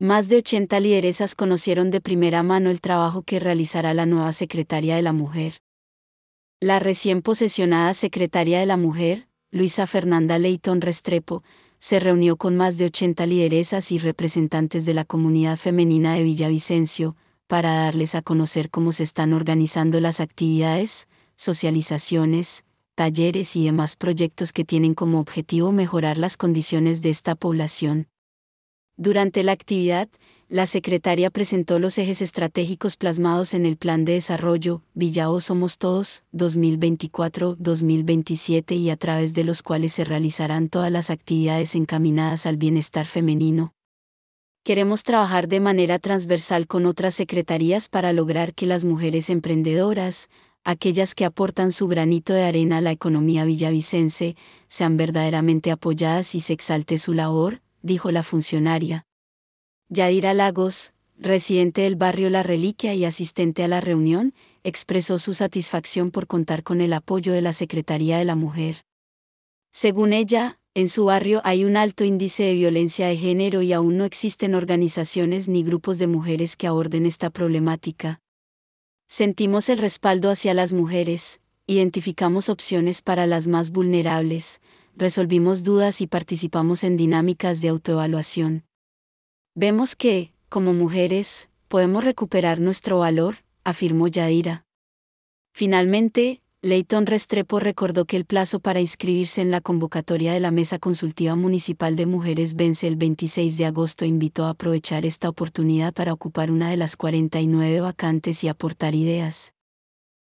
Más de 80 lideresas conocieron de primera mano el trabajo que realizará la nueva secretaria de la Mujer. La recién posesionada secretaria de la Mujer, Luisa Fernanda Leyton Restrepo, se reunió con más de 80 lideresas y representantes de la comunidad femenina de Villavicencio, para darles a conocer cómo se están organizando las actividades, socializaciones, talleres y demás proyectos que tienen como objetivo mejorar las condiciones de esta población. Durante la actividad, la secretaria presentó los ejes estratégicos plasmados en el Plan de Desarrollo Villao Somos Todos, 2024-2027 y a través de los cuales se realizarán todas las actividades encaminadas al bienestar femenino. Queremos trabajar de manera transversal con otras secretarías para lograr que las mujeres emprendedoras, aquellas que aportan su granito de arena a la economía villavicense, sean verdaderamente apoyadas y se exalte su labor, dijo la funcionaria. Yadira Lagos, residente del barrio La Reliquia y asistente a la reunión, expresó su satisfacción por contar con el apoyo de la Secretaría de la Mujer. Según ella, en su barrio hay un alto índice de violencia de género y aún no existen organizaciones ni grupos de mujeres que aborden esta problemática. Sentimos el respaldo hacia las mujeres, identificamos opciones para las más vulnerables, resolvimos dudas y participamos en dinámicas de autoevaluación. Vemos que, como mujeres, podemos recuperar nuestro valor, afirmó Yadira. Finalmente, Leyton Restrepo recordó que el plazo para inscribirse en la convocatoria de la Mesa Consultiva Municipal de Mujeres vence el 26 de agosto e invitó a aprovechar esta oportunidad para ocupar una de las 49 vacantes y aportar ideas,